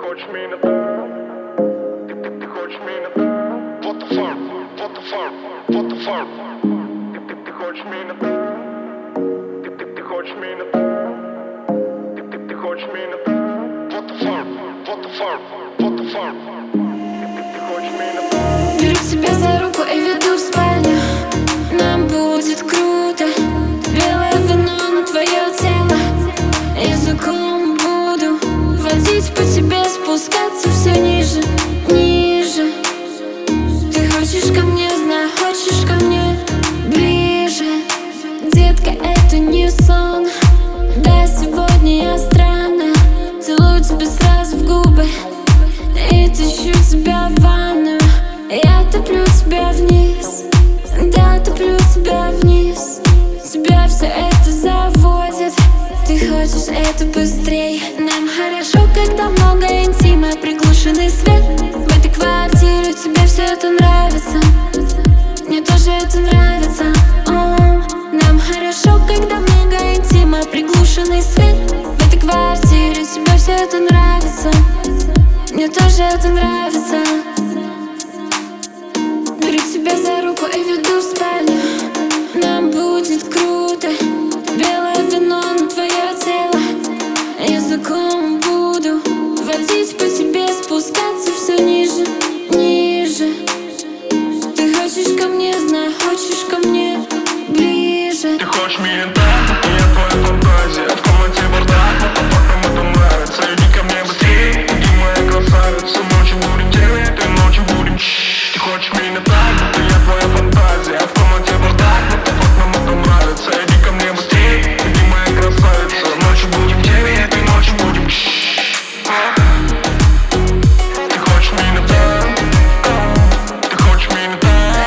хочешь меня? Ты хочешь меня? What the fuck? What the fuck? What the fuck? Ты хочешь меня? Ты хочешь меня? Ты хочешь меня? What the fuck? What the fuck? What the fuck? Ты хочешь меня? Беру тебя за руку и веду в спальню. Нам будет круто. Белое вино на твое тело. Языком буду водить по тебе, спускаться все ниже, ниже. Ты хочешь ко мне, знаю, хочешь ко мне ближе. Детка, это не сон. Да, сегодня я странная. Целую тебя сразу в губы и тащу тебя в ванную. Я топлю тебя вниз, да, топлю тебя вниз. Тебя все это заводит. Ты хочешь это быстрей. Нам хорошо, когда много интима, приглушенный свет. В этой квартире тебе все это нравится. Мне тоже это нравится. Нам хорошо, когда много интима, приглушенный свет. В этой квартире тебе все это нравится. Мне тоже это нравится. Беру тебя за руку и веду в спальню. Нам будет круто. Белое вино на твое тело. Языком буду водить по тебе, спускаться все ниже, ниже. Ты хочешь ко мне, знаю, хочешь ко мне ближе. Ты хочешь меня, да? Я твоя фантазия. В комнате бардак, но по фактам это нравится. Иди ко мне быстрее, иди, моя красавица. Ночью будем делать, и ночью будем. Ты хочешь меня, да? Я твоя фантазия. В комнате бардак, но по фактам это нравится. Иди ко мне быстрее, иди, моя красавица. Ночью будем делать, и ночью будем. Ты хочешь меня, да? Ты хочешь меня, да?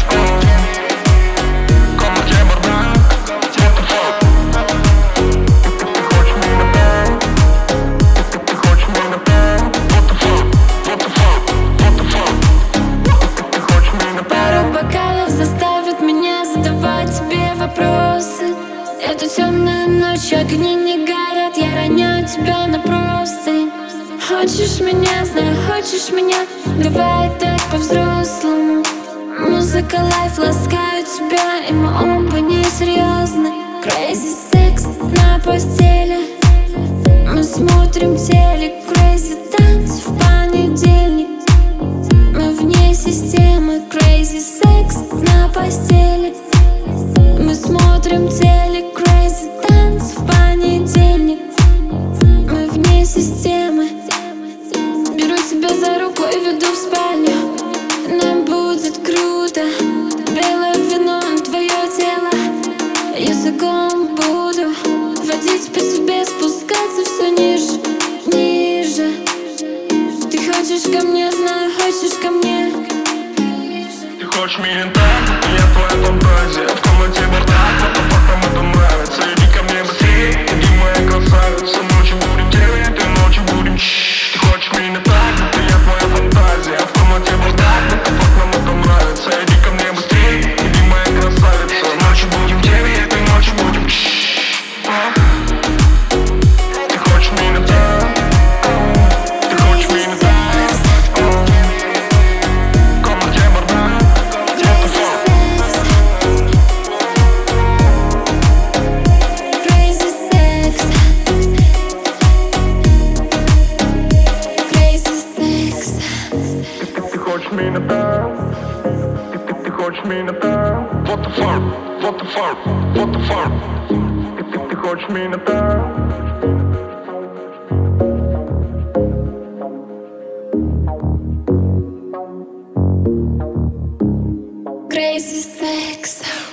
В комнате бардак. What the fuck? Ты хочешь меня, да? Ты хочешь меня, да? What the fuck? What the fuck? What the fuck? Ты хочешь меня, да? Пару бокалов заставит меня задавать тебе вопросы. Эту темную ночь огни не горят, я роняю тебя на простынь. Хочешь меня, знаю, хочешь меня, давай так по-взрослому. Музыка, лайф ласкают тебя, и мы оба не серьезны. Crazy секс на постели. Мы смотрим телек, crazy танцы в понедельник. Мы вне системы, crazy секс на постели. Мы смотрим телек, crazy танцы в понедельник. Мы вне системы. Беру тебя за руку и веду в спальню. Нам будет круто. Белое вино на твое тело. Языком буду водить по тебе, спускаться все ниже, ниже. Ты хочешь ко мне, знаю, хочешь ко мне. Ты хочешь меня, да? Я твоя фантазия. В комнате бардак, но по фактам это нравится. Иди ко мне быстрее, иди, моя красавица. Ночью будем делать, и ночью будем. Ты хочешь меня, да? Я твоя фантазия. В комнате бардак, но по фактам это нравится. Иди ко мне быстрее, иди, моя красавица. Ночью будем делать, и ночью будем. Ты хочешь меня, да? Ты хочешь меня, да? В комнате бардак. What the fuck? Crazy sex. Crazy sex. Ты хочешь меня, да? Ты хочешь меня, да? What the fuck? What the fuck? What the fuck? Ты хочешь меня, да? Crazy sex.